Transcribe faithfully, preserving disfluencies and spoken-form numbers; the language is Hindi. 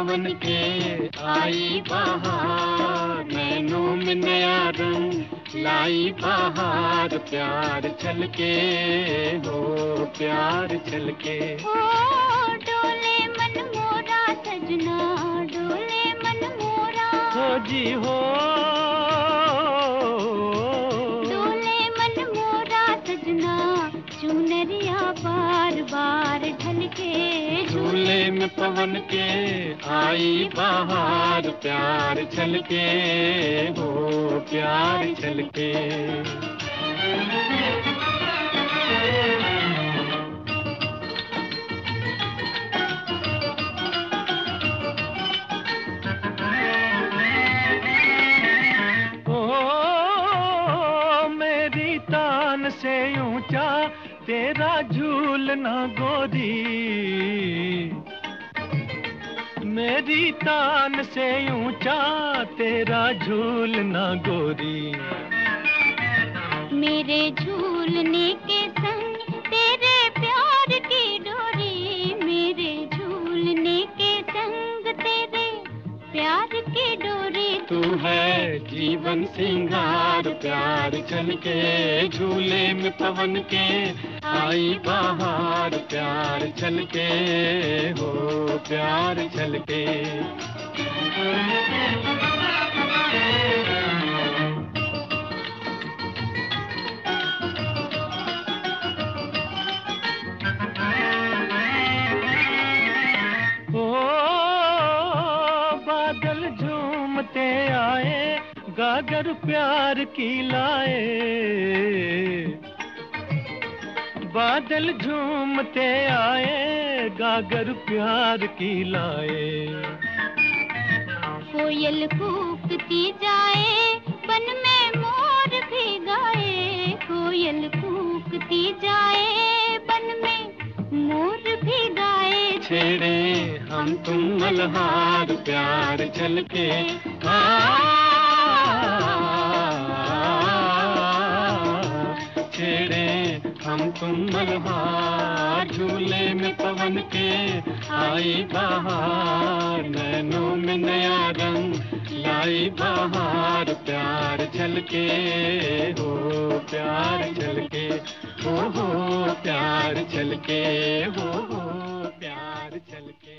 पवन के आई बहार, नैनों में नया रंग लाई बहार, प्यार छलके हो प्यार छलके। ओ डोले मन मोरा सजना, डोले मन मोरा हो जी हो, डोले मन मोरा सजना, चुनरिया बार बार ढलके, झूले में पवन के आई बहार, प्यार छलके हो प्यार छलके। तान से ऊंचा तेरा झूलना गोरी, मेरी तान से ऊंचा तेरा झूलना गोरी। मेरे झूलने के संग तेरे प्यार की डोरी, मेरे झूलने के संग तेरे प्यार की डोरी। तू है जीवन सिंगार, प्यार छलके झूले में पवन के आई बहार, प्यार छलके हो प्यार छलके। बादल झूमते आए गागर प्यार की लाए, बादल झूमते आए गागर प्यार की लाए। कोयल कूकती जाए बन में मोर भी गाए, कोयल कूकती जाए बन में मोर भी गाए। छेड़े हम तुम मल्हार, प्यार छलके छेड़े हम तुम मल्हार, झूले में पवन के आई बहार, नैनों में नया रंग लाई बहार, प्यार छलके हो प्यार छलके हो हो प्यार छलके हो हो प्यार छलके।